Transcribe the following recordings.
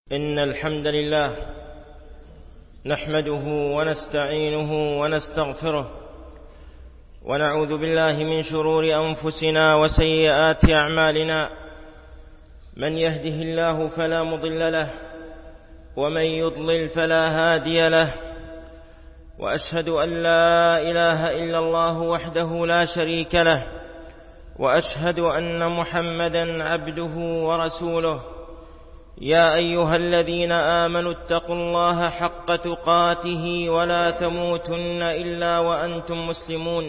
إن الحمد لله نحمده ونستعينه ونستغفره ونعوذ بالله من شرور أنفسنا وسيئات أعمالنا. من يهده الله فلا مضل له ومن يضلل فلا هادي له، وأشهد أن لا إله إلا الله وحده لا شريك له، وأشهد أن محمدا عبده ورسوله. يا أيها الذين آمنوا اتقوا الله حق تقاته ولا تموتن إلا وأنتم مسلمون.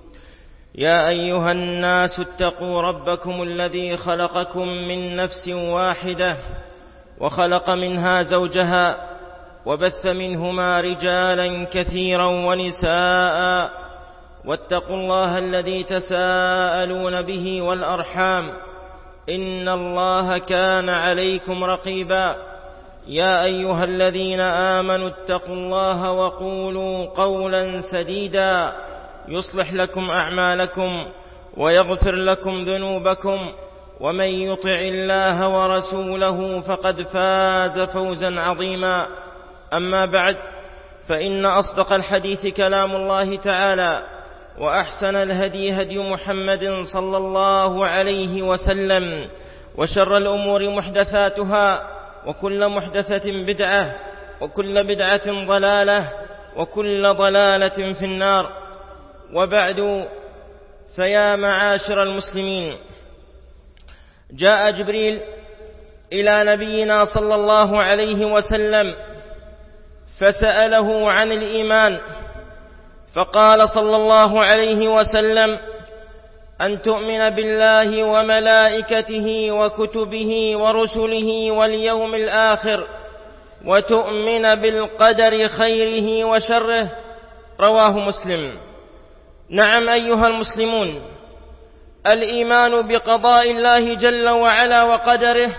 يا أيها الناس اتقوا ربكم الذي خلقكم من نفس واحدة وخلق منها زوجها وبث منهما رجالا كثيرا ونساء، واتقوا الله الذي تساءلون به والأرحام إن الله كان عليكم رقيبا. يا أيها الذين آمنوا اتقوا الله وقولوا قولا سديدا يصلح لكم أعمالكم ويغفر لكم ذنوبكم، ومن يطع الله ورسوله فقد فاز فوزا عظيما. أما بعد، فإن أصدق الحديث كلام الله تعالى، وأحسن الهدي هدي محمد صلى الله عليه وسلم، وشر الأمور محدثاتها، وكل محدثة بدعة، وكل بدعة ضلالة، وكل ضلالة في النار. وبعد، فيا معاشر المسلمين، جاء جبريل إلى نبينا صلى الله عليه وسلم فسأله عن الإيمان، فقال صلى الله عليه وسلم: أن تؤمن بالله وملائكته وكتبه ورسله واليوم الآخر، وتؤمن بالقدر خيره وشره. رواه مسلم. نعم أيها المسلمون، الإيمان بقضاء الله جل وعلا وقدره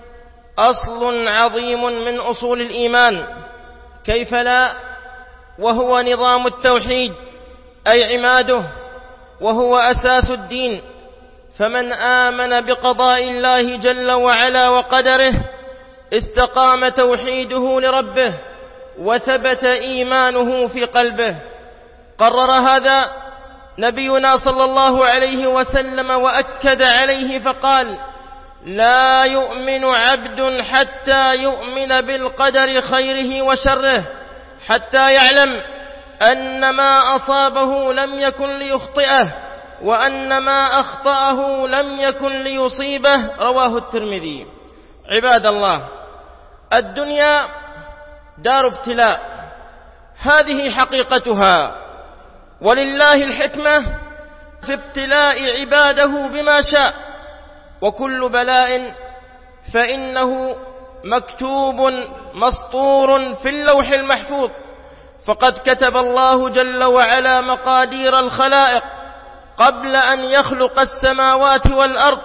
أصل عظيم من أصول الإيمان، كيف لا، وهو نظام التوحيد أي عماده، وهو أساس الدين. فمن آمن بقضاء الله جل وعلا وقدره استقام توحيده لربه وثبت إيمانه في قلبه. قرر هذا نبينا صلى الله عليه وسلم وأكد عليه فقال: لا يؤمن عبد حتى يؤمن بالقدر خيره وشره، حتى يعلم أن ما أصابه لم يكن ليخطئه، وأن ما أخطأه لم يكن ليصيبه. رواه الترمذي. عباد الله، الدنيا دار ابتلاء، هذه حقيقتها، ولله الحكمة في ابتلاء عباده بما شاء، وكل بلاء فإنه مكتوب مسطور في اللوح المحفوظ. فقد كتب الله جل وعلا مقادير الخلائق قبل أن يخلق السماوات والأرض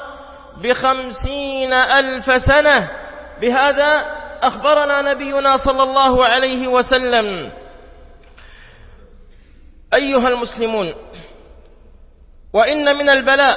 ب50,000 سنة. بهذا أخبرنا نبينا صلى الله عليه وسلم. أيها المسلمون، وإن من البلاء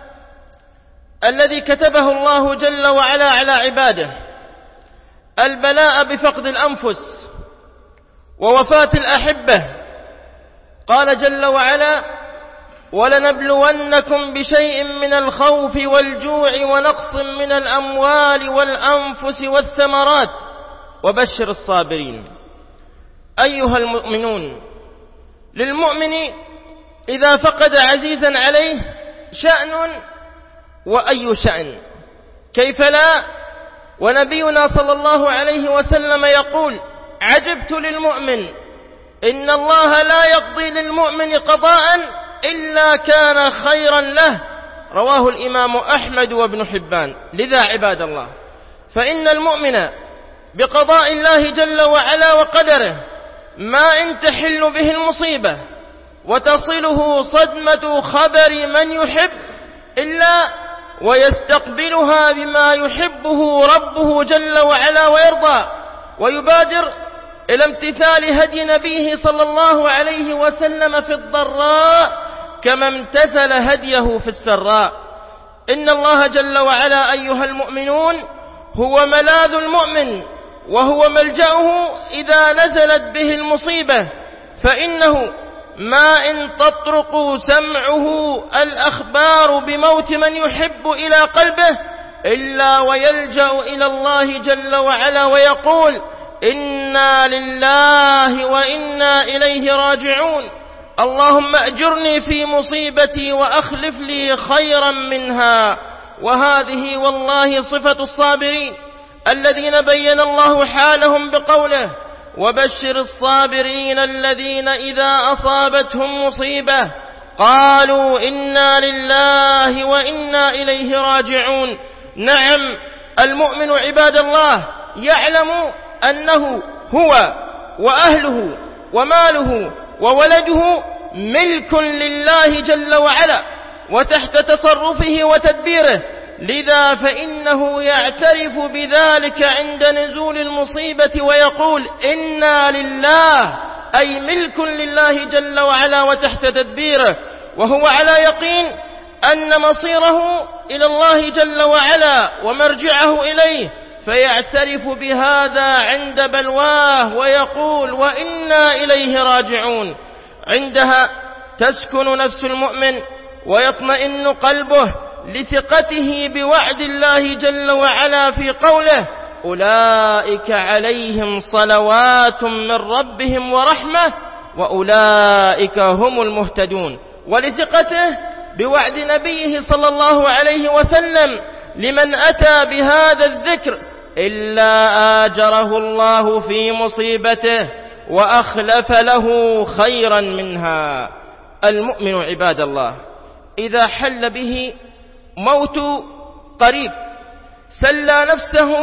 الذي كتبه الله جل وعلا على عباده البلاء بفقد الأنفس ووفاة الأحبة. قال جل وعلا: ولنبلونكم بشيء من الخوف والجوع ونقص من الأموال والأنفس والثمرات وبشر الصابرين. أيها المؤمنون، للمؤمن إذا فقد عزيزا عليه شأن، وأي شأن، كيف لا، ونبينا صلى الله عليه وسلم يقول: عجبت للمؤمن، إن الله لا يقضي للمؤمن قضاء إلا كان خيرا له. رواه الإمام أحمد وابن حبان. لذا عباد الله، فإن المؤمن بقضاء الله جل وعلا وقدره ما إن تحل به المصيبة وتصله صدمة خبر من يحب إلا ويستقبلها بما يحبه ربه جل وعلا ويرضى، ويبادر إلى امتثال هدي نبيه صلى الله عليه وسلم في الضراء كما امتثل هديه في السراء. إن الله جل وعلا أيها المؤمنون هو ملاذ المؤمن وهو ملجأه إذا نزلت به المصيبة، فإنه ما إن تطرق سمعه الأخبار بموت من يحب إلى قلبه إلا ويلجأ إلى الله جل وعلا ويقول: إنا لله وإنا إليه راجعون، اللهم أجرني في مصيبتي وأخلف لي خيرا منها. وهذه والله صفة الصابرين الذين بين الله حالهم بقوله: وبشر الصابرين الذين إذا أصابتهم مصيبة قالوا إنا لله وإنا إليه راجعون. نعم، المؤمن عباد الله يعلم أنه هو وأهله وماله وولده ملك لله جل وعلا وتحت تصرفه وتدبيره، لذا فإنه يعترف بذلك عند نزول المصيبة ويقول: إنا لله، أي ملك لله جل وعلا وتحت تدبيره، وهو على يقين أن مصيره إلى الله جل وعلا ومرجعه إليه، فيعترف بهذا عند بلواه ويقول: وإنا إليه راجعون. عندها تسكن نفس المؤمن ويطمئن قلبه لثقته بوعد الله جل وعلا في قوله: أولئك عليهم صلوات من ربهم ورحمة وأولئك هم المهتدون، ولثقته بوعد نبيه صلى الله عليه وسلم لمن أتى بهذا الذكر إلا آجره الله في مصيبته وأخلف له خيرا منها. المؤمن عباد الله إذا حل به موت قريب سلى نفسه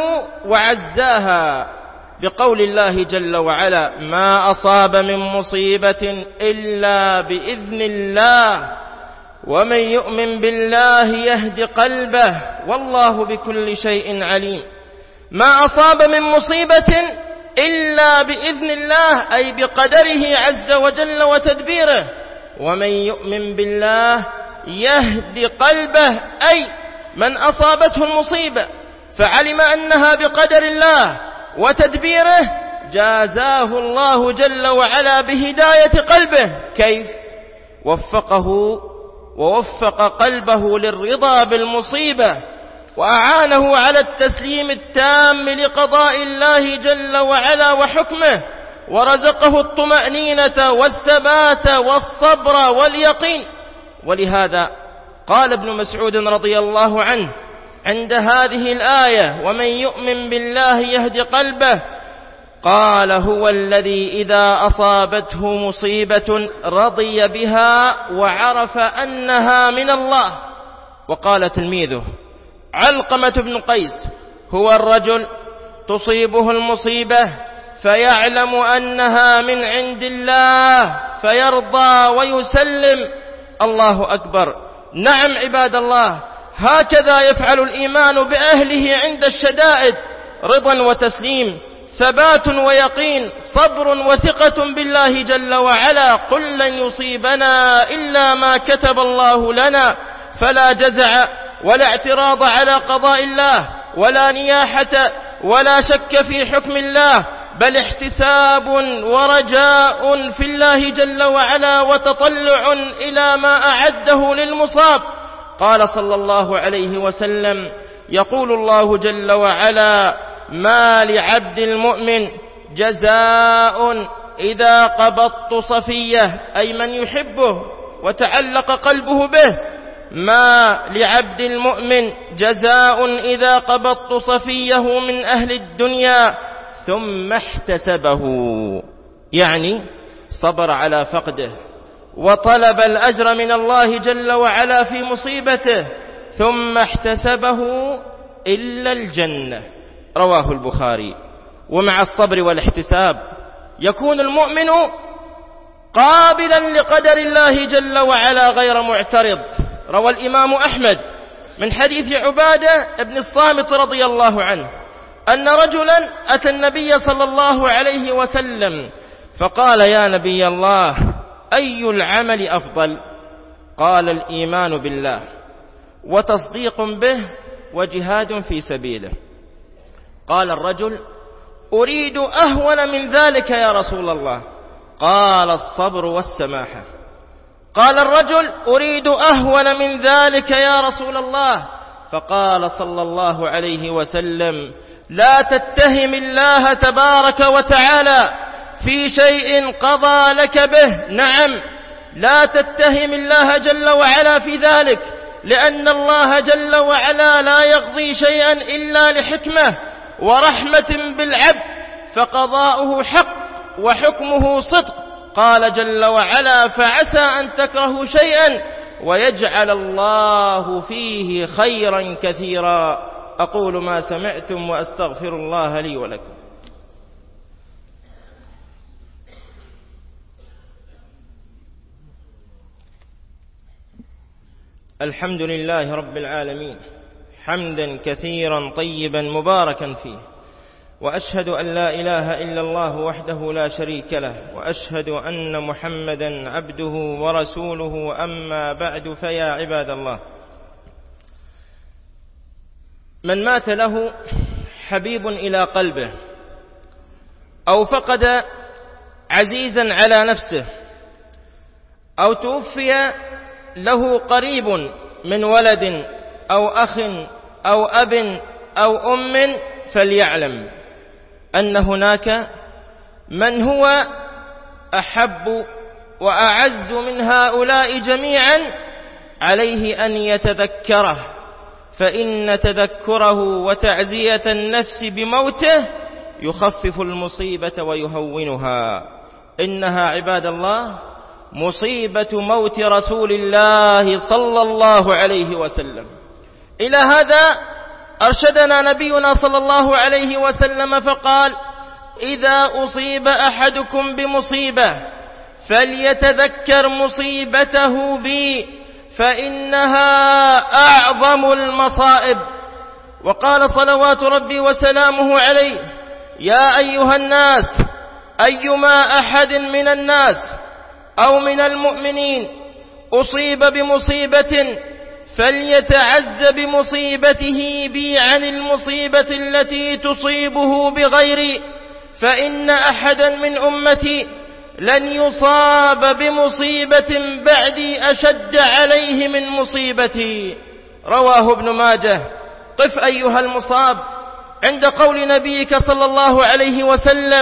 وعزاها بقول الله جل وعلا: ما أصاب من مصيبة إلا بإذن الله ومن يؤمن بالله يهد قلبه والله بكل شيء عليم. ما أصاب من مصيبة إلا بإذن الله، أي بقدره عز وجل وتدبيره. ومن يؤمن بالله يهد قلبه، أي من أصابته المصيبة فعلم أنها بقدر الله وتدبيره جازاه الله جل وعلا بهداية قلبه. كيف؟ وفقه ووفق قلبه للرضا بالمصيبة وأعانه على التسليم التام لقضاء الله جل وعلا وحكمه، ورزقه الطمأنينة والثبات والصبر واليقين. ولهذا قال ابن مسعود رضي الله عنه عند هذه الآية: ومن يؤمن بالله يهد قلبه، قال: هو الذي إذا أصابته مصيبة رضي بها وعرف أنها من الله. وقال تلميذه علقمة بن قيس: هو الرجل تصيبه المصيبة فيعلم أنها من عند الله فيرضى ويسلم. الله أكبر. نعم عباد الله، هكذا يفعل الإيمان بأهله عند الشدائد: رضا وتسليم، ثبات ويقين، صبر وثقة بالله جل وعلا. قل لن يصيبنا إلا ما كتب الله لنا، فلا جزع ولا اعتراض على قضاء الله ولا نياحة ولا شك في حكم الله، بل احتساب ورجاء في الله جل وعلا وتطلع إلى ما أعده للمصاب. قال صلى الله عليه وسلم: يقول الله جل وعلا: ما لعبد المؤمن جزاء إذا قبضت صفيه، أي من يحبه وتعلق قلبه به. ما لعبد المؤمن جزاء إذا قبضت صفيه من أهل الدنيا ثم احتسبه، يعني صبر على فقده وطلب الأجر من الله جل وعلا في مصيبته ثم احتسبه إلا الجنة. رواه البخاري. ومع الصبر والاحتساب يكون المؤمن قابلا لقدر الله جل وعلا غير معترض. روى الإمام أحمد من حديث عبادة بن الصامت رضي الله عنه أن رجلا أتى النبي صلى الله عليه وسلم فقال: يا نبي الله، أي العمل أفضل؟ قال: الإيمان بالله وتصديق به وجهاد في سبيله. قال الرجل: أريد أهون من ذلك يا رسول الله. قال: الصبر والسماحة. قال الرجل: أريد أهون من ذلك يا رسول الله. فقال صلى الله عليه وسلم: لا تتهم الله تبارك وتعالى في شيء قضى لك به. نعم، لا تتهم الله جل وعلا في ذلك، لأن الله جل وعلا لا يقضي شيئا إلا لحكمة ورحمة بالعبد، فقضاؤه حق وحكمه صدق. قال جل وعلا: فعسى أن تكرهوا شيئا ويجعل الله فيه خيرا كثيرا. أقول ما سمعتم وأستغفر الله لي ولكم. الحمد لله رب العالمين، حمدا كثيرا طيبا مباركا فيه، وأشهد أن لا إله إلا الله وحده لا شريك له، وأشهد أن محمدا عبده ورسوله. أما بعد، فيا عباد الله، من مات له حبيب إلى قلبه، أو فقد عزيزا على نفسه، أو توفي له قريب من ولد أو أخ أو أب أو أم، فليعلم أن هناك من هو أحب وأعز من هؤلاء جميعا، عليه أن يتذكره، فإن تذكره وتعزية النفس بموته يخفف المصيبة ويهونها. إنها عباد الله مصيبة موت رسول الله صلى الله عليه وسلم. إلى هذا أرشدنا نبينا صلى الله عليه وسلم فقال: إذا أصيب أحدكم بمصيبة فليتذكر مصيبته بي، فإنها أعظم المصائب. وقال صلوات ربي وسلامه عليه: يا أيها الناس، أيما أحد من الناس أو من المؤمنين أصيب بمصيبة فليتعز بمصيبته بي عن المصيبة التي تصيبه بغيري، فإن أحدا من أمتي لن يصاب بمصيبة بعدي أشد عليه من مصيبتي. رواه ابن ماجه. قف أيها المصاب عند قول نبيك صلى الله عليه وسلم: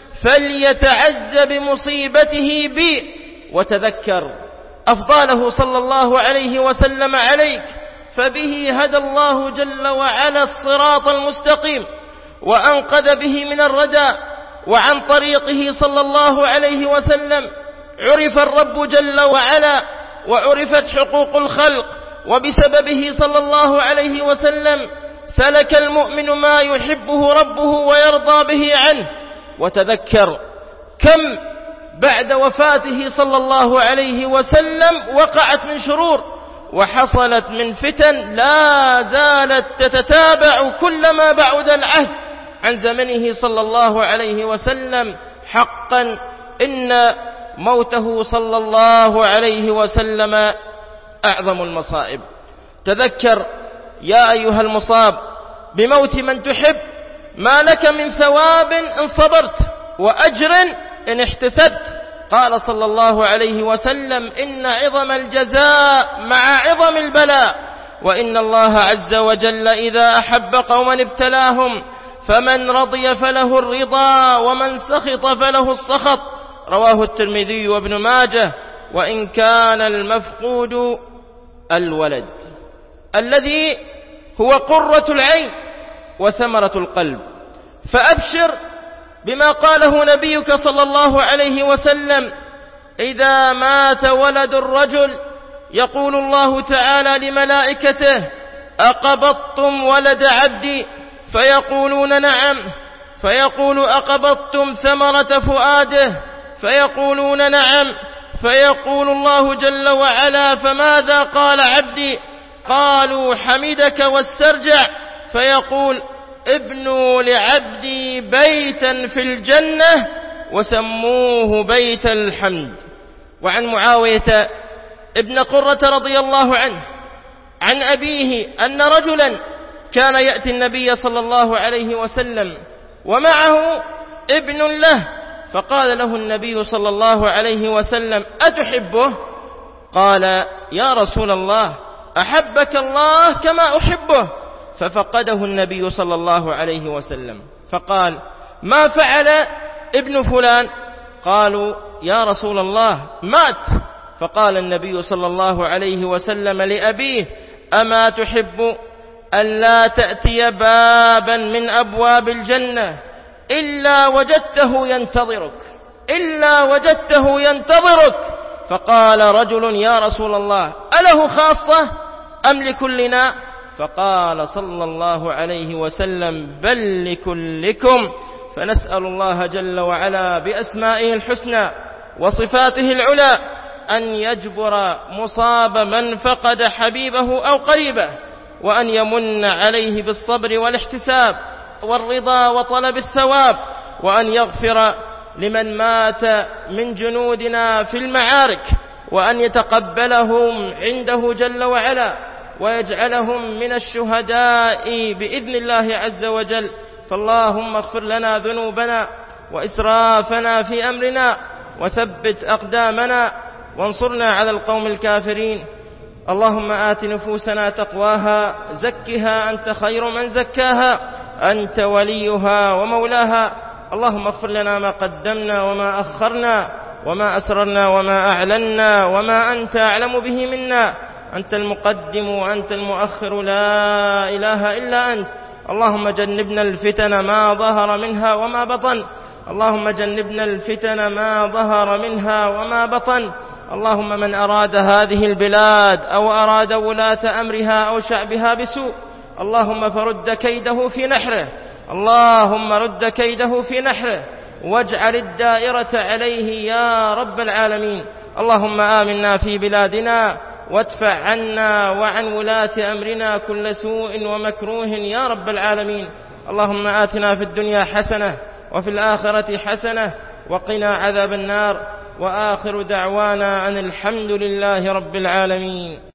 فليتعز بمصيبته بي، وتذكر أفضاله صلى الله عليه وسلم عليك، فبه هدى الله جل وعلا الصراط المستقيم وأنقذ به من الردى، وعن طريقه صلى الله عليه وسلم عرف الرب جل وعلا وعرفت حقوق الخلق، وبسببه صلى الله عليه وسلم سلك المؤمن ما يحبه ربه ويرضى به عنه. وتذكر كم بعد وفاته صلى الله عليه وسلم وقعت من شرور وحصلت من فتن لا زالت تتتابع كلما بعد العهد عن زمنه صلى الله عليه وسلم. حقا إن موته صلى الله عليه وسلم أعظم المصائب. تذكر يا أيها المصاب بموت من تحب ما لك من ثواب إن صبرت وأجر إن احتسبت. قال صلى الله عليه وسلم: إن عظم الجزاء مع عظم البلاء، وإن الله عز وجل إذا أحب قوما ابتلاهم، فمن رضي فله الرضا ومن سخط فله السخط. رواه الترمذي وابن ماجه. وإن كان المفقود الولد الذي هو قرة العين وثمرة القلب، فأبشر بما قاله نبيك صلى الله عليه وسلم: إذا مات ولد الرجل يقول الله تعالى لملائكته: أقبضتم ولد عبدي؟ فيقولون نعم. فيقول: أقبضتم ثمرة فؤاده؟ فيقولون نعم. فيقول الله جل وعلا: فماذا قال عبدي؟ قالوا: حمدك واسترجع. فيقول: ابنوا لعبدي بيتا في الجنة وسموه بيت الحمد. وعن معاوية ابن قرة رضي الله عنه عن أبيه أن رجلا كان يأتي النبي صلى الله عليه وسلم ومعه ابن له، فقال له النبي صلى الله عليه وسلم: أتحبه؟ قال: يا رسول الله، أحبك الله كما أحبه. ففقده النبي صلى الله عليه وسلم، فقال: ما فعل ابن فلان؟ قالوا: يا رسول الله، مات. فقال النبي صلى الله عليه وسلم لأبيه: أما تحب أن لا تأتي بابا من أبواب الجنة إلا وجدته ينتظرك؟ فقال رجل: يا رسول الله، أله خاصة أم لكلنا؟ فقال صلى الله عليه وسلم: بل لكلكم. فنسأل الله جل وعلا بأسمائه الحسنى وصفاته العلى أن يجبر مصاب من فقد حبيبه أو قريبه، وأن يمن عليه بالصبر والاحتساب والرضا وطلب الثواب، وأن يغفر لمن مات من جنودنا في المعارك، وأن يتقبلهم عنده جل وعلا، ويجعلهم من الشهداء بإذن الله عز وجل. فاللهم اغفر لنا ذنوبنا وإسرافنا في أمرنا، وثبت أقدامنا، وانصرنا على القوم الكافرين. اللهم آت نفوسنا تقواها، زكها أنت خير من زكاها، أنت وليها ومولاها. اللهم اغفر لنا ما قدمنا وما أخرنا وما أسررنا وما أعلنا وما أنت أعلم به منا. أنت المقدم وأنت المؤخر، لا إله إلا أنت. اللهم جنبنا الفتن ما ظهر منها وما بطن، اللهم جنبنا الفتن ما ظهر منها وما بطن. اللهم من أراد هذه البلاد أو أراد ولاة أمرها أو شعبها بسوء، اللهم فرد كيده في نحره، اللهم رد كيده في نحره، واجعل الدائرة عليه يا رب العالمين. اللهم آمنا في بلادنا، وادفع عنا وعن ولاة أمرنا كل سوء ومكروه يا رب العالمين. اللهم آتنا في الدنيا حسنة وفي الآخرة حسنة وقنا عذاب النار. وآخر دعوانا أن الحمد لله رب العالمين.